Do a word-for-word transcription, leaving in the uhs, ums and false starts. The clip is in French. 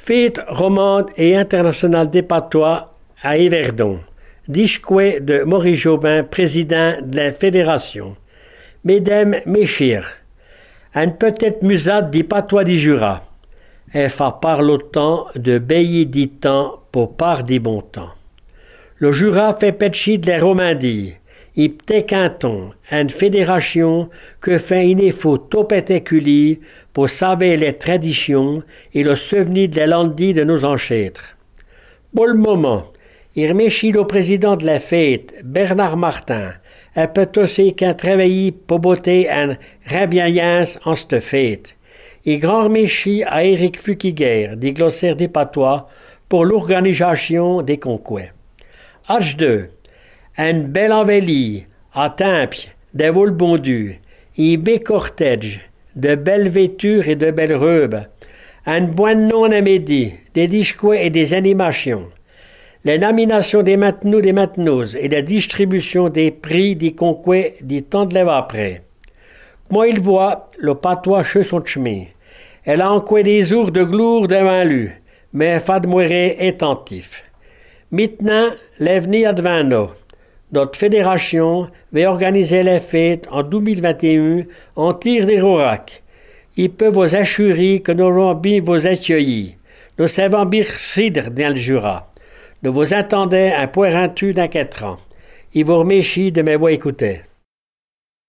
Fête romande et internationale des patois à Yverdon. Disque de Maurice Jobin, président de la fédération. Mesdames, messieurs, un peut-être musade des patois du Jura. Elle fait parle autant de baillis dit temps pour part des bons temps. Le Jura fait partie de la Romandie. Il peut canton, une fédération que fait une effort tout particulier pour sauver les traditions et le souvenir de la landie de nos ancêtres. Pour le moment, il remercie le président de la fête, Bernard Martin, et peut aussi qu'un travail pour botter une rébelliance en cette fête. Et grand remercie à Éric Flukiger, des glossaires des patois, pour l'organisation des conquêtes. H deux. Une belle envelie, à Tempie, des vols bondus, un beau cortège, de belles vêtures et de belles robes, un bon nom à midi, des discours et des animations, les nominations des maintenus des mainteneuses et la distribution des prix des conquêtes du temps de l'heure après. Moi, il voit le patois chez son chemin. Elle a encore des ours de gloire devant lui, mais fait de mourir attentif. Maintenant, l'avenir devant nous. Notre fédération va organiser les fêtes en deux mille vingt et un en tir des Rorac. Il peut vous assurer que nous allons bien vous accueillir. Nous savons bien cidre dans le Jura. Nous vous attendons un pointu dans quatre ans. Il vous remercie de m'avoir écouté.